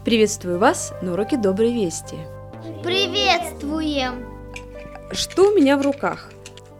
Приветствую вас на уроке Доброй Вести. Приветствуем! Что у меня в руках?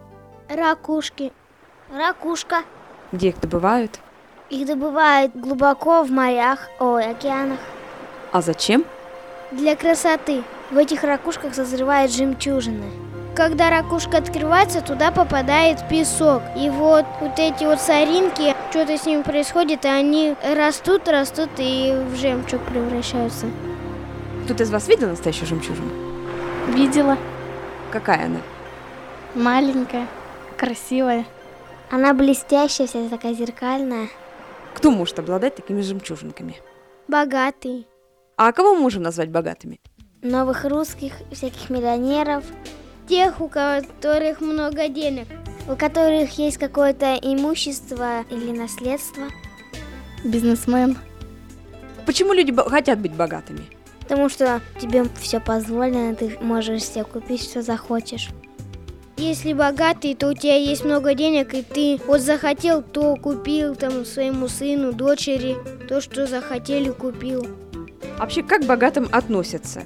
Ракушки. Ракушка. Где их добывают? Их добывают глубоко в морях, океанах. А зачем? Для красоты. В этих ракушках созревают жемчужины. Когда ракушка открывается, туда попадает песок. И вот эти соринки, что-то с ними происходит, и они растут и в жемчуг превращаются. Кто-то из вас видел настоящую жемчужину? Видела. Какая она? Маленькая, красивая. Она блестящая, вся такая зеркальная. Кто может обладать такими жемчужинками? Богатый. А кого мы можем назвать богатыми? Новых русских, всяких миллионеров. Тех, у которых много денег. У которых есть какое-то имущество или наследство. Бизнесмен. Почему люди хотят быть богатыми? Потому что тебе все позволено, ты можешь себе купить, что захочешь. Если богатый, то у тебя есть много денег, и ты захотел, то купил своему сыну, дочери, то, что захотели, купил. Вообще, как к богатым относятся?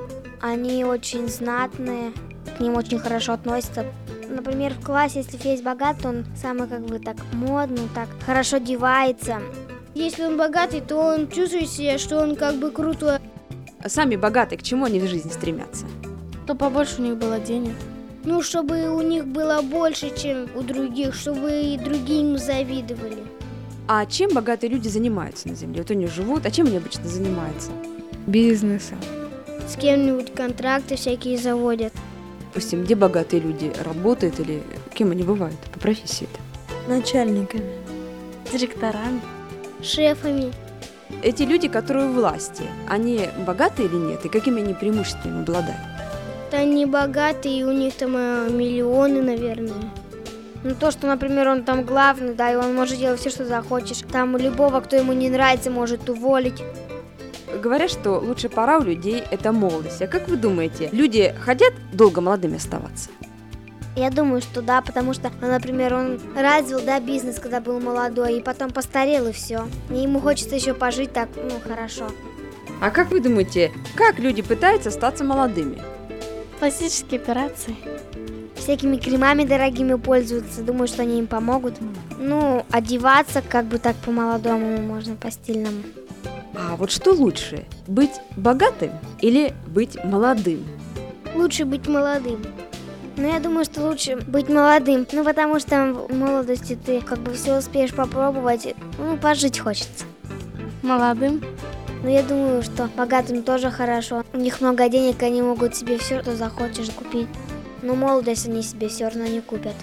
Они очень знатные, к ним очень хорошо относятся. Например, в классе, если есть богатый, он самый так модный, так хорошо одевается. Если он богатый, то он чувствует себя, что он крутой. Сами богатые, к чему они в жизни стремятся? То побольше у них было денег. Чтобы у них было больше, чем у других, чтобы и другие им завидовали. А чем богатые люди занимаются на земле? Они живут, а чем они обычно занимаются? Бизнесом. С кем-нибудь контракты всякие заводят. Допустим, где богатые люди работают или кем они бывают по профессии-то? Начальниками. Директорами. Шефами. Эти люди, которые у власти, они богатые или нет? И какими они преимуществами обладают? Они богатые, и у них миллионы, наверное. То, что, например, он главный, и он может делать все, что захочешь. Любого, кто ему не нравится, может уволить. Говорят, что лучшая пора у людей – это молодость. А как вы думаете, люди хотят долго молодыми оставаться? Я думаю, что да, потому что, например, он развил бизнес, когда был молодой, и потом постарел, и все. И ему хочется еще пожить хорошо. А как вы думаете, как люди пытаются остаться молодыми? Пластические операции. Всякими кремами дорогими пользуются, думаю, что они им помогут. Одеваться так по-молодому можно, по-стильному. А вот что лучше, быть богатым или быть молодым? Лучше быть молодым. Я думаю, что лучше быть молодым, потому что в молодости ты все успеешь попробовать, пожить хочется. Молодым. Я думаю, что богатым тоже хорошо. У них много денег, они могут себе все, что захочешь, купить. Но молодость они себе все равно не купят.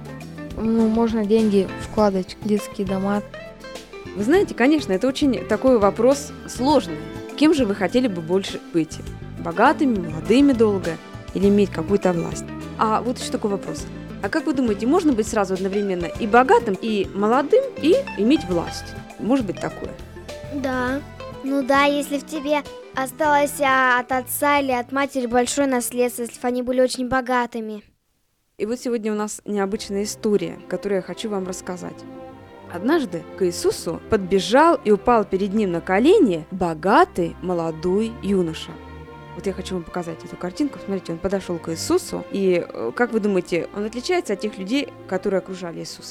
Можно деньги вкладывать в детские дома. Вы знаете, конечно, это очень такой вопрос сложный. Кем же вы хотели бы больше быть? Богатыми, молодыми долго или иметь какую-то власть? А вот еще такой вопрос. А как вы думаете, можно быть сразу одновременно и богатым, и молодым, и иметь власть? Может быть такое? Да. Если в тебе осталось от отца или от матери большое наследство, если бы они были очень богатыми. И вот сегодня у нас необычная история, которую я хочу вам рассказать. Однажды к Иисусу подбежал и упал перед ним на колени богатый молодой юноша. Вот я хочу вам показать эту картинку. Смотрите, он подошел к Иисусу, и, как вы думаете, он отличается от тех людей, которые окружали Иисуса?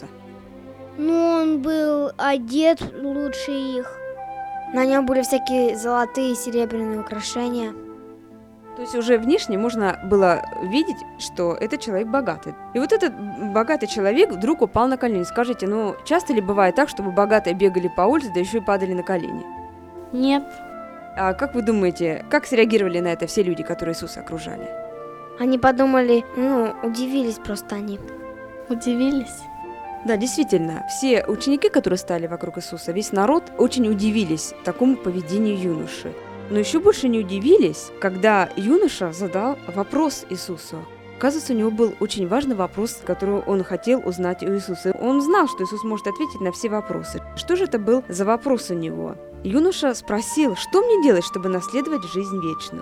Он был одет лучше их. На нем были всякие золотые и серебряные украшения. То есть уже внешне можно было видеть, что этот человек богатый. И вот этот богатый человек вдруг упал на колени. Скажите, часто ли бывает так, чтобы богатые бегали по улице, да еще и падали на колени? Нет. А как вы думаете, как среагировали на это все люди, которые Иисуса окружали? Они подумали, удивились просто они. Удивились? Да, действительно, все ученики, которые стали вокруг Иисуса, весь народ очень удивились такому поведению юноши. Но еще больше не удивились, когда юноша задал вопрос Иисусу. Оказывается, у него был очень важный вопрос, который он хотел узнать у Иисуса. Он знал, что Иисус может ответить на все вопросы. Что же это был за вопрос у него? Юноша спросил, что мне делать, чтобы наследовать жизнь вечную?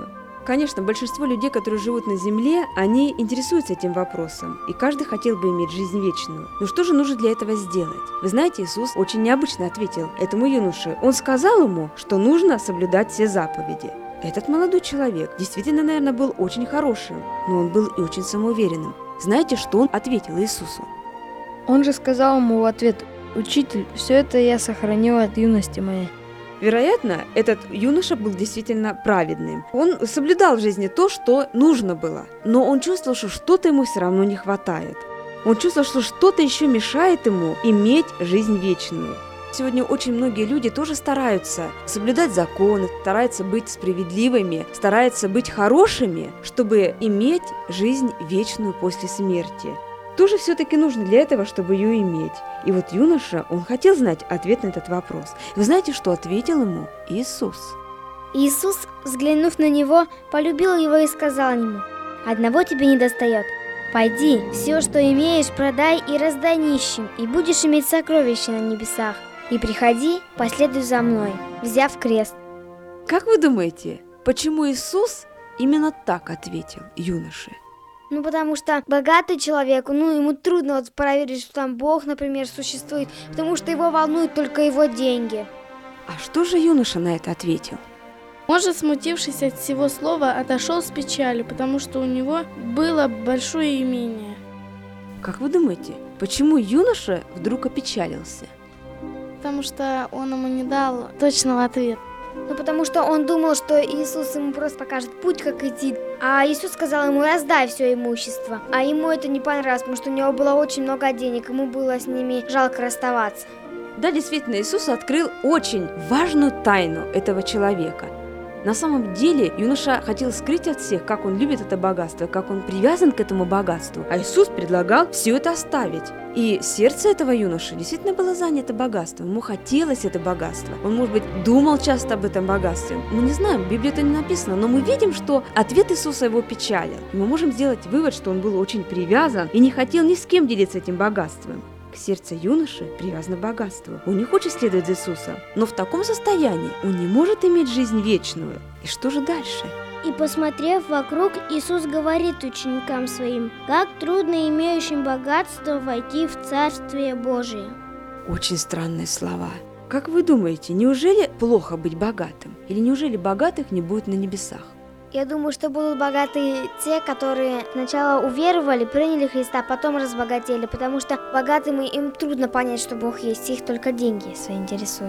Конечно, большинство людей, которые живут на земле, они интересуются этим вопросом, и каждый хотел бы иметь жизнь вечную. Но что же нужно для этого сделать? Вы знаете, Иисус очень необычно ответил этому юноше. Он сказал ему, что нужно соблюдать все заповеди. Этот молодой человек действительно, наверное, был очень хорошим, но он был и очень самоуверенным. Знаете, что он ответил Иисусу? Он же сказал ему в ответ: «Учитель, все это я сохранил от юности моей». Вероятно, этот юноша был действительно праведным. Он соблюдал в жизни то, что нужно было, но он чувствовал, что что-то ему все равно не хватает. Он чувствовал, что что-то еще мешает ему иметь жизнь вечную. Сегодня очень многие люди тоже стараются соблюдать законы, стараются быть справедливыми, стараются быть хорошими, чтобы иметь жизнь вечную после смерти. Что же все-таки нужно для этого, чтобы ее иметь? И вот юноша, он хотел знать ответ на этот вопрос. Вы знаете, что ответил ему Иисус? Иисус, взглянув на него, полюбил его и сказал ему: «Одного тебе недостает. Пойди, все, что имеешь, продай и раздай нищим, и будешь иметь сокровища на небесах. И приходи, последуй за мной, взяв крест». Как вы думаете, почему Иисус именно так ответил юноше? Потому что богатый человек, ему трудно проверить, что там Бог, например, существует, потому что его волнуют только его деньги. А что же юноша на это ответил? Он же, смутившись от всего слова, отошел с печалью, потому что у него было большое имение. Как вы думаете, почему юноша вдруг опечалился? Потому что он ему не дал точного ответа. Потому что он думал, что Иисус ему просто покажет путь, как идти. А Иисус сказал ему: раздай все имущество. А ему это не понравилось, потому что у него было очень много денег, ему было с ними жалко расставаться. Да, действительно, Иисус открыл очень важную тайну этого человека. На самом деле юноша хотел скрыть от всех, как он любит это богатство, как он привязан к этому богатству. А Иисус предлагал все это оставить. И сердце этого юноши действительно было занято богатством. Ему хотелось это богатство. Он, может быть, думал часто об этом богатстве. Мы не знаем, в Библии это не написано, но мы видим, что ответ Иисуса его печалил. И мы можем сделать вывод, что он был очень привязан и не хотел ни с кем делиться этим богатством. Сердце юноши привязано к богатству. Он не хочет следовать за Иисусом, но в таком состоянии он не может иметь жизнь вечную. И что же дальше? И, посмотрев вокруг, Иисус говорит ученикам своим: как трудно имеющим богатство войти в Царствие Божие. Очень странные слова. Как вы думаете, неужели плохо быть богатым? Или неужели богатых не будет на небесах? Я думаю, что будут богатые те, которые сначала уверовали, приняли Христа, а потом разбогатели, потому что богатым им трудно понять, что Бог есть, их только деньги свои интересуют.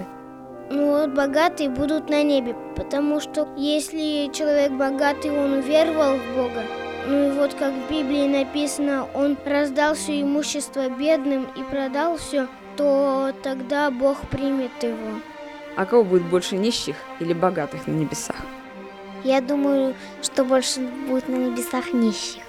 Богатые будут на небе, потому что если человек богатый, он уверовал в Бога, как в Библии написано, он раздал все имущество бедным и продал все, то тогда Бог примет его. А кого будет больше, нищих или богатых на небесах? Я думаю, что больше будет на небесах нищих.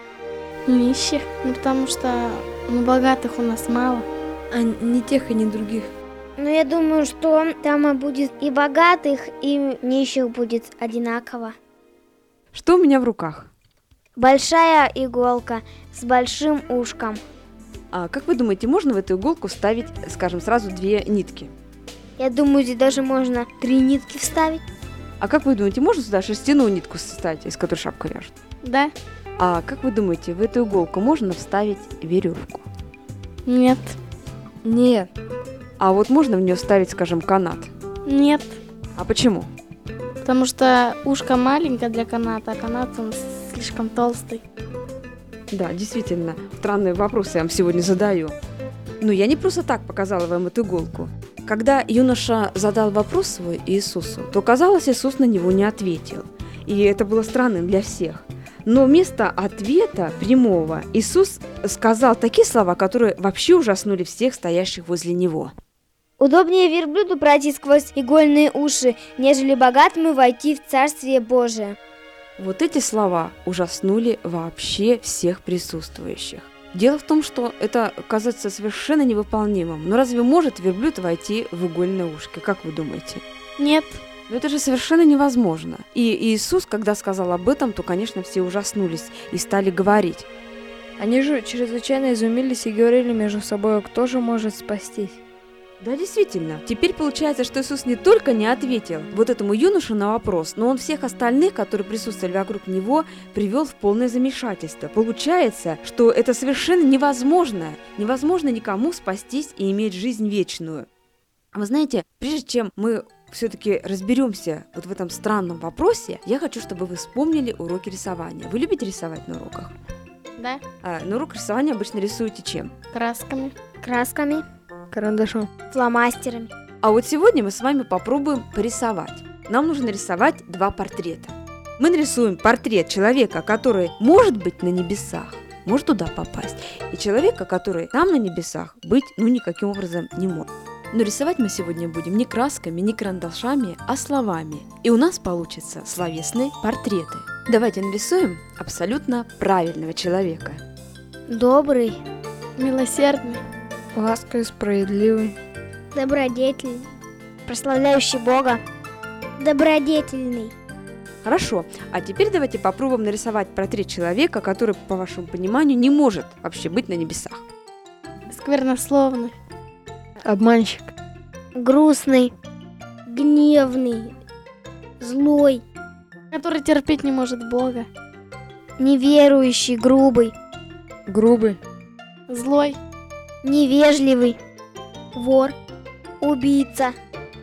Нищих, потому что богатых у нас мало. А ни тех, и ни других. Я думаю, что там будет и богатых, и нищих будет одинаково. Что у меня в руках? Большая иголка с большим ушком. А как вы думаете, можно в эту иголку вставить, скажем, сразу 2 нитки? Я думаю, здесь даже можно 3 нитки вставить. А как вы думаете, можно сюда шерстяную нитку вставить, из которой шапку вяжут? Да? А как вы думаете, в эту иголку можно вставить веревку? Нет. Нет. А вот можно в нее вставить, скажем, канат? Нет. А почему? Потому что ушко маленькое для каната, а канат он слишком толстый. Да, действительно, странные вопросы я вам сегодня задаю. Но я не просто так показала вам эту иголку. Когда юноша задал вопрос свой Иисусу, то, казалось, Иисус на него не ответил. И это было странным для всех. Но вместо ответа прямого Иисус сказал такие слова, которые вообще ужаснули всех стоящих возле него. Удобнее верблюду пройти сквозь игольные уши, нежели богатому войти в Царствие Божие. Вот эти слова ужаснули вообще всех присутствующих. Дело в том, что это кажется совершенно невыполнимым. Но разве может верблюд войти в игольное ушко? Как вы думаете? Нет. Но это же совершенно невозможно. И Иисус, когда сказал об этом, то, конечно, все ужаснулись и стали говорить. Они же чрезвычайно изумились и говорили между собой: кто же может спастись? Да, действительно. Теперь получается, что Иисус не только не ответил вот этому юноше на вопрос, но он всех остальных, которые присутствовали вокруг него, привел в полное замешательство. Получается, что это совершенно невозможно. Невозможно никому спастись и иметь жизнь вечную. Вы знаете, прежде чем мы все-таки разберемся вот в этом странном вопросе, я хочу, чтобы вы вспомнили уроки рисования. Вы любите рисовать на уроках? Да, На урок рисования обычно рисуете чем? красками. Красками, Карандашом. фломастерами. А вот сегодня мы с вами попробуем порисовать. Нам нужно нарисовать 2 портрета. Мы нарисуем портрет человека, который может быть на небесах, может туда попасть, и человека, который там на небесах быть никаким образом не может. Но рисовать мы сегодня будем не красками, не карандашами, а словами. И у нас получатся словесные портреты. Давайте нарисуем абсолютно правильного человека. Добрый, Милосердный. Ласковый, справедливый. добродетельный, прославляющий Бога, добродетельный, Хорошо, а теперь давайте попробуем нарисовать портрет человека, который, по вашему пониманию, не может вообще быть на небесах. Сквернословный. Обманщик. грустный, гневный, злой, Который терпеть не может Бога. неверующий, грубый, Грубый. Злой. невежливый, вор, убийца,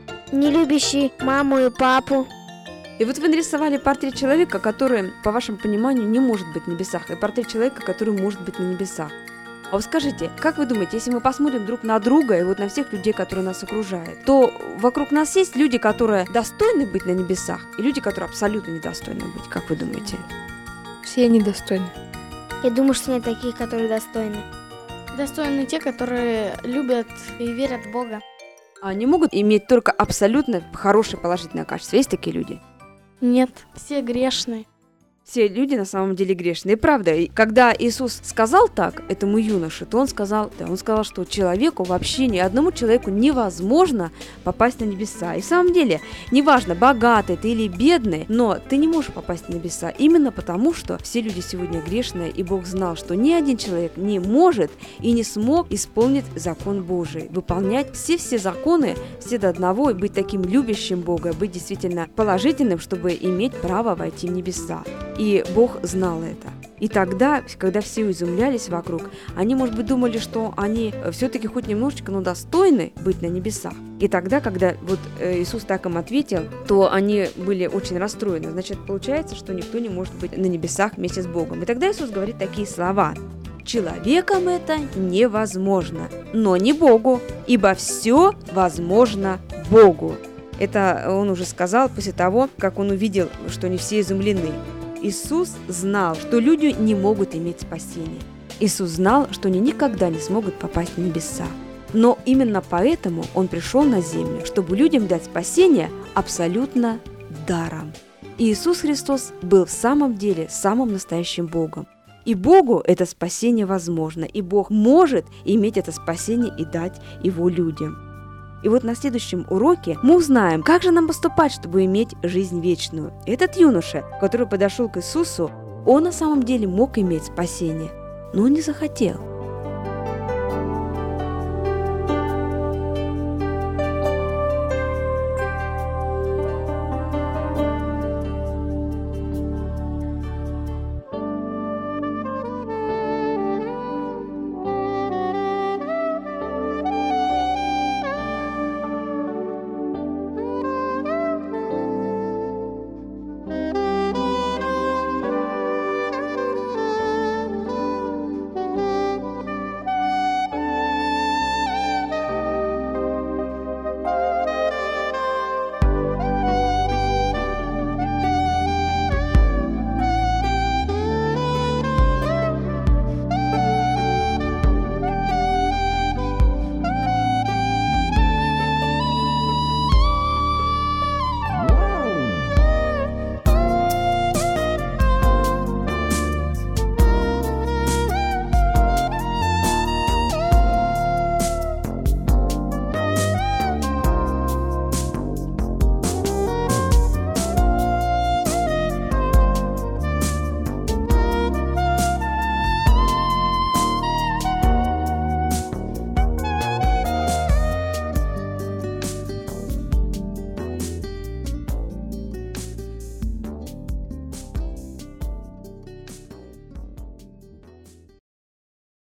не любящий маму и папу, И вот вы нарисовали портрет человека, который, по вашему пониманию, не может быть на небесах, и портрет человека, который может быть на небесах. А вот скажите, как вы думаете, если мы посмотрим друг на друга и вот на всех людей, которые нас окружают, то вокруг нас есть люди, которые достойны быть на небесах, и люди, которые абсолютно недостойны быть, как вы думаете? Все недостойны. Я думаю, что нет таких, которые достойны. Достойны те, которые любят и верят в Бога. Они могут иметь только абсолютно хорошее положительное качество. Есть такие люди? Нет, все грешные. Все люди на самом деле грешные, правда. И когда Иисус сказал так этому юноше, то он сказал, что человеку, вообще ни одному человеку невозможно попасть на небеса. И в самом деле, неважно, богатый ты или бедный, но ты не можешь попасть на небеса именно потому, что все люди сегодня грешные, и Бог знал, что ни один человек не может и не смог исполнить закон Божий, выполнять все законы, все до одного, и быть таким любящим Бога, быть действительно положительным, чтобы иметь право войти в небеса. И Бог знал это. И тогда, когда все изумлялись вокруг, они, может быть, думали, что они все-таки хоть немножечко, но достойны быть на небесах. И тогда, когда вот Иисус так им ответил, то они были очень расстроены. Значит, получается, что никто не может быть на небесах вместе с Богом. И тогда Иисус говорит такие слова. Человеком это невозможно, но не Богу, ибо все возможно Богу. Это он уже сказал после того, как он увидел, что не все изумлены. Иисус знал, что люди не могут иметь спасения. Иисус знал, что они никогда не смогут попасть на небеса. Но именно поэтому Он пришел на землю, чтобы людям дать спасение абсолютно даром. И Иисус Христос был в самом деле самым настоящим Богом. И Богу это спасение возможно, и Бог может иметь это спасение и дать его людям. И вот на следующем уроке мы узнаем, как же нам поступать, чтобы иметь жизнь вечную. Этот юноша, который подошел к Иисусу, он на самом деле мог иметь спасение, но он не захотел.